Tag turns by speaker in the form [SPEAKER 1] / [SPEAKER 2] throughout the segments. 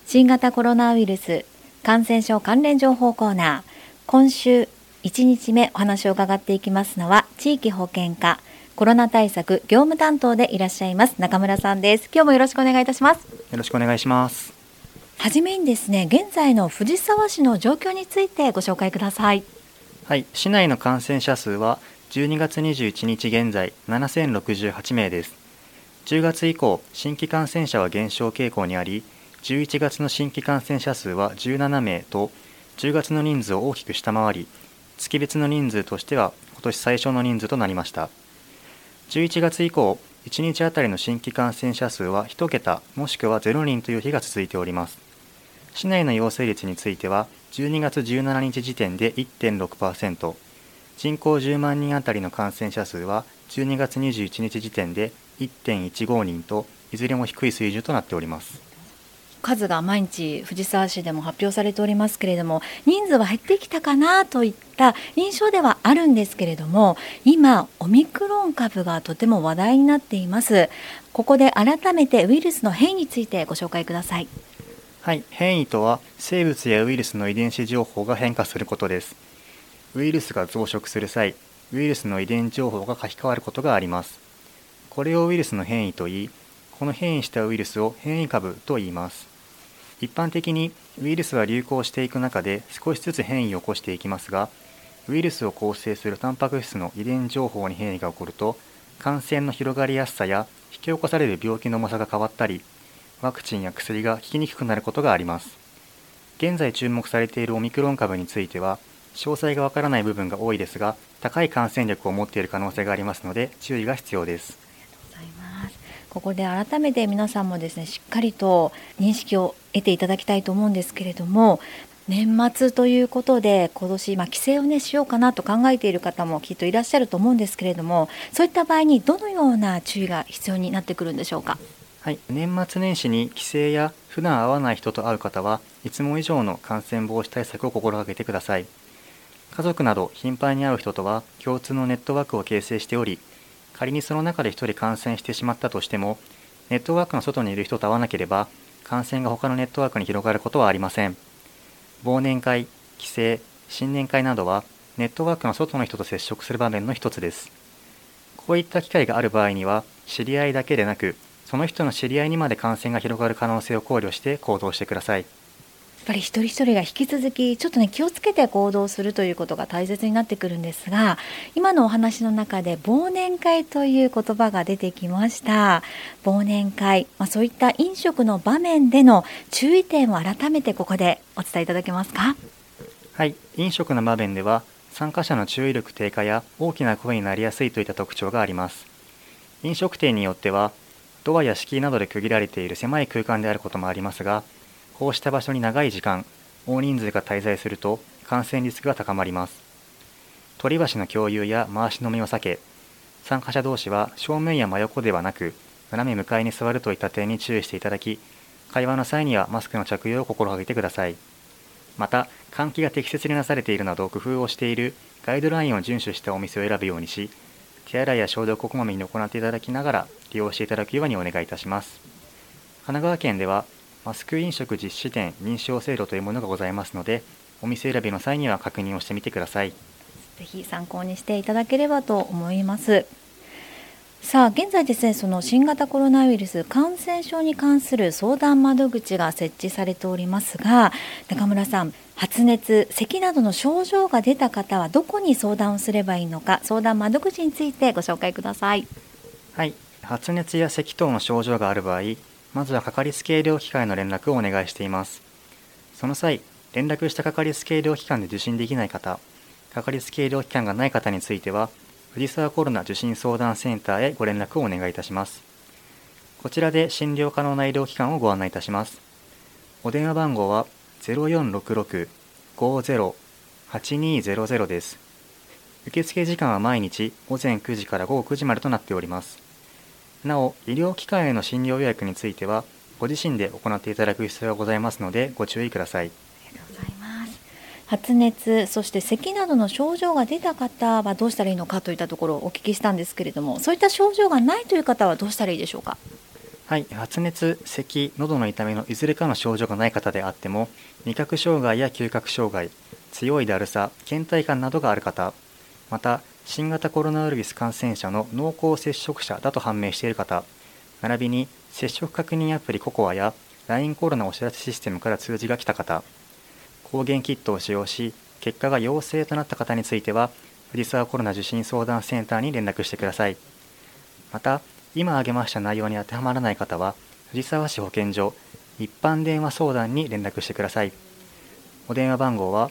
[SPEAKER 1] 新型コロナウイルス感染症関連情報コーナー、今週1日目お話を伺っていきますのは、地域保健課コロナ対策業務担当でいらっしゃいます中村さんです。今日もよろしくお願いいたします。
[SPEAKER 2] よろしくお願いします。
[SPEAKER 1] はじめにですね、現在の藤沢市の状況についてご紹介ください。
[SPEAKER 2] はい、市内の感染者数は12月21日現在7068名です。10月以降、新規感染者は減少傾向にあり、11月の新規感染者数は17名と、10月の人数を大きく下回り、月別の人数としては今年最小の人数となりました。11月以降、1日あたりの新規感染者数は1桁もしくは0人という日が続いております。市内の陽性率については、12月17日時点で 1.6%、人口10万人あたりの感染者数は12月21日時点で 1.15 人と、いずれも低い水準となっております。
[SPEAKER 1] 数が毎日藤沢市でも発表されておりますけれども、人数は減ってきたかなといった印象ではあるんですけれども、今オミクロン株がとても話題になっています。ここで改めてウイルスの変異についてご紹介ください。
[SPEAKER 2] はい、変異とは生物やウイルスの遺伝子情報が変化することです。ウイルスが増殖する際、ウイルスの遺伝情報が書き換わることがあります。これをウイルスの変異といい、この変異したウイルスを変異株と言います。一般的にウイルスは流行していく中で少しずつ変異を起こしていきますが、ウイルスを構成するタンパク質の遺伝情報に変異が起こると、感染の広がりやすさや引き起こされる病気の重さが変わったり、ワクチンや薬が効きにくくなることがあります。現在注目されているオミクロン株については、詳細がわからない部分が多いですが、高い感染力を持っている可能性がありますので、注意が必要です。
[SPEAKER 1] ここで改めて皆さんもですね、しっかりと認識を得ていただきたいと思うんですけれども、年末ということで今年帰省をしようかなと考えている方もきっといらっしゃると思うんですけれども、そういった場合にどのような注意が必要になってくるんでしょうか。
[SPEAKER 2] はい、年末年始に帰省や普段会わない人と会う方はいつも以上の感染防止対策を心がけてください。家族など頻繁に会う人とは共通のネットワークを形成しており、仮にその中で一人感染してしまったとしても、ネットワークの外にいる人と会わなければ感染が他のネットワークに広がることはありません。忘年会、帰省、新年会などはネットワークの外の人と接触する場面の一つです。こういった機会がある場合には、知り合いだけでなくその人の知り合いにまで感染が広がる可能性を考慮して行動してください。
[SPEAKER 1] やっぱり一人一人が引き続きちょっと気をつけて行動するということが大切になってくるんですが、今のお話の中で忘年会という言葉が出てきました。忘年会、そういった飲食の場面での注意点を改めてここでお伝えいただけますか。
[SPEAKER 2] はい、飲食の場面では参加者の注意力低下や大きな声になりやすいといった特徴があります。飲食店によってはドアや敷居などで区切られている狭い空間であることもありますが、こうした場所に長い時間、大人数が滞在すると感染リスクが高まります。取り箸の共有や回し飲みを避け、参加者同士は正面や真横ではなく、斜め向かいに座るといった点に注意していただき、会話の際にはマスクの着用を心がけてください。また、換気が適切になされているなど工夫をしているガイドラインを遵守したお店を選ぶようにし、手洗いや消毒をこまめに行っていただきながら利用していただくようにお願いいたします。神奈川県ではマスク飲食実施店認証制度というものがございますので、お店選びの際には確認をしてみてください。
[SPEAKER 1] ぜひ参考にしていただければと思います。さあ、現在ですね、その新型コロナウイルス感染症に関する相談窓口が設置されておりますが、中村さん、発熱、咳などの症状が出た方はどこに相談をすればいいのか、相談窓口についてご紹介ください。
[SPEAKER 2] はい、発熱や咳等の症状がある場合、まずはかかりつけ医療機関への連絡をお願いしています。その際、連絡したかかりつけ医療機関で受診できない方、かかりつけ医療機関がない方については、藤沢コロナ受診相談センターへご連絡をお願いいたします。こちらで診療可能な医療機関をご案内いたします。お電話番号は 0466-50-8200 です。受付時間は毎日午前9時から午後9時までとなっております。なお、医療機関への診療予約については、ご自身で行っていただく必要がございますので、ご注意ください。
[SPEAKER 1] ありがとうございます。発熱、そして咳などの症状が出た方はどうしたらいいのかといったところをお聞きしたんですけれども、そういった症状がないという方はどうしたらいいでしょうか。
[SPEAKER 2] はい、発熱、咳、喉の痛みのいずれかの症状がない方であっても、味覚障害や嗅覚障害、強いだるさ、倦怠感などがある方、また新型コロナウイルス感染者の濃厚接触者だと判明している方、並びに接触確認アプリココアや LINE コロナお知らせシステムから通知が来た方、抗原キットを使用し結果が陽性となった方については、藤沢コロナ受診相談センターに連絡してください。また、今挙げました内容に当てはまらない方は、藤沢市保健所一般電話相談に連絡してください。お電話番号は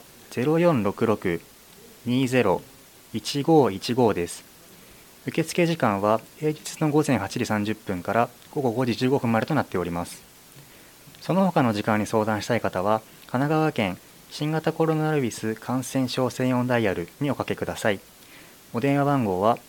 [SPEAKER 2] 0466-20-1515 です。受付時間は平日の午前8時30分から午後5時15分までとなっております。その他の時間に相談したい方は、神奈川県新型コロナウイルス感染症専用ダイヤルにおかけください。お電話番号は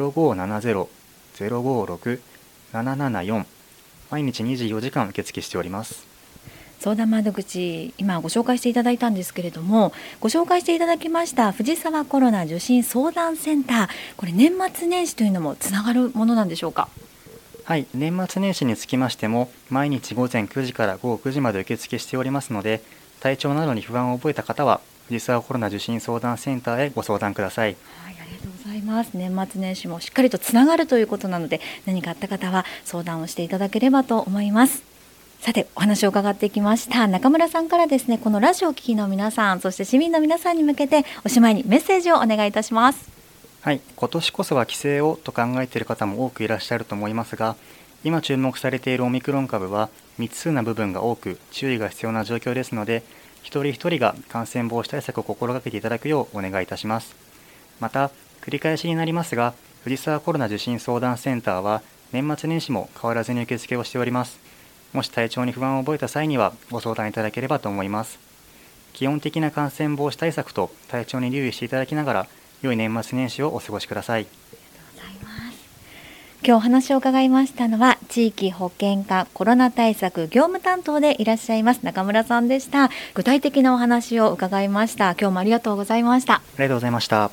[SPEAKER 2] 0570-056-774、毎日24時間受付しております。
[SPEAKER 1] 相談窓口、今ご紹介していただいたんですけれども、ご紹介していただきました藤沢コロナ受診相談センター、これ年末年始というのもつながるものなんでしょうか？
[SPEAKER 2] はい、年末年始につきましても、毎日午前9時から午後9時まで受付しておりますので、体調などに不安を覚えた方は、藤沢コロナ受診相談センターへご相談ください。
[SPEAKER 1] はい、ありがとうございます。年末年始もしっかりとつながるということなので、何かあった方は相談をしていただければと思います。さて、お話を伺ってきました中村さんからですね、このラジオを聴きの皆さん、そして市民の皆さんに向けておしまいにメッセージをお願いいたします。
[SPEAKER 2] はい、今年こそは帰省をと考えている方も多くいらっしゃると思いますが、今注目されているオミクロン株は未知数な部分が多く注意が必要な状況ですので、一人一人が感染防止対策を心がけていただくようお願いいたします。また、繰り返しになりますが、藤沢コロナ受診相談センターは年末年始も変わらずに受付をしております。もし体調に不安を覚えた際にはご相談いただければと思います。基本的な感染防止対策と体調に留意していただきながら、良い年末年始をお過ごしください。
[SPEAKER 1] 今日お話を伺いましたのは、地域保健課コロナ対策業務担当でいらっしゃいます中村さんでした。具体的なお話を伺いました。今日もありがとうございました。
[SPEAKER 2] ありがとうございました。